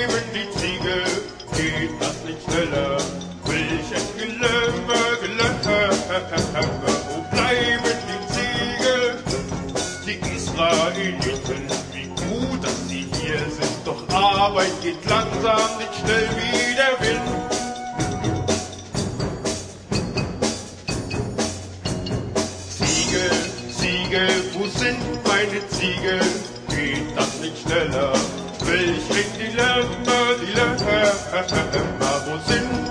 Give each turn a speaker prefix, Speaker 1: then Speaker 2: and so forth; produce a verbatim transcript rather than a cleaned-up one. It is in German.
Speaker 1: bleiben die Ziegel? Geht das nicht schneller? Will ich ein Gelömmer, Gelömmer? Wo bleiben die Ziegel? Die Israeliten, wie gut, dass sie hier sind, doch Arbeit geht langsam, nicht schnell wie der Wind. Ziegel, Ziegel, wo sind meine Ziegel? Geht das nicht schneller? Will ich in die Lämmer, die Lämmer, wo sind